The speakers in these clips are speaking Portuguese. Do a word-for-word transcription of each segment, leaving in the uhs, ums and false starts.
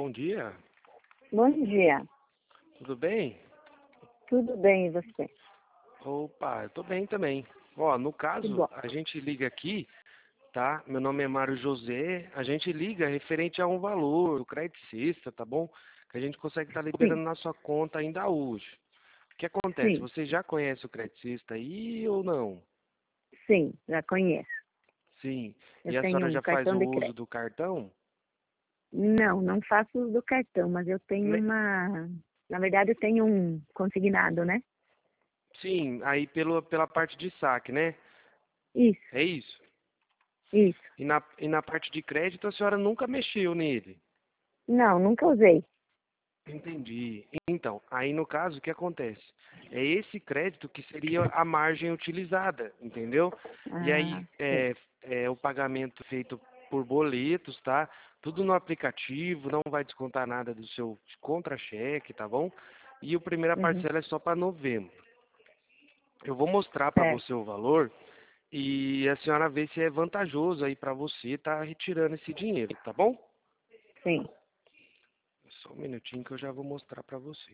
bom dia. Bom dia. Tudo bem? Tudo bem, e você? Opa, eu tô bem também. Ó, no Que caso, bom. a gente liga aqui, tá? Meu nome é Mário José. A gente liga referente a um valor do Credicista, tá bom? Que a gente consegue estar Sim, liberando na sua conta ainda hoje. O que acontece? sim, Você já conhece o Credicista aí ou não? sim, já conheço. Sim. Eu E a tenho senhora um já faz cartão o de uso crédito. do cartão? Não, não faço uso do cartão, mas eu tenho Ne- uma... Na verdade, eu tenho um consignado, né? Sim, aí pelo, pela parte de saque, né? Isso, É isso. isso. E na, e na parte de crédito a senhora nunca mexeu nele. Não, nunca usei. Entendi. Então, aí no caso, o que acontece? É esse crédito que seria a margem utilizada, entendeu? E Ah, aí, sim. é, é o pagamento feito por boletos, tá? Tudo no aplicativo, não vai descontar nada do seu contra-cheque, tá bom? E a primeira Uhum, parcela é só para novembro. Eu vou mostrar para certo, você o valor e a senhora vê se é vantajoso aí para você estar retirando esse dinheiro, tá bom? sim. Só um minutinho que eu já vou mostrar para você.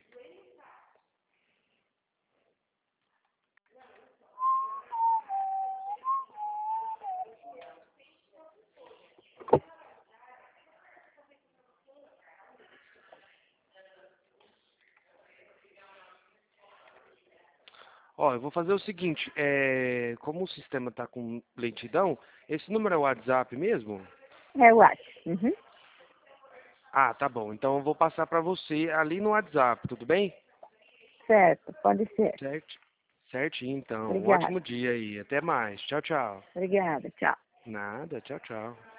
Ó, eu vou fazer o seguinte, é, como o sistema está com lentidão, esse número é o WhatsApp mesmo? É, eu acho. Uhum, Ah, tá bom. Então eu vou passar para você ali no WhatsApp, tudo bem? certo, pode ser. Certo. Certinho, então. Um Obrigada, ótimo dia aí. Até mais. Tchau, tchau. obrigada, tchau. Nada, tchau, tchau.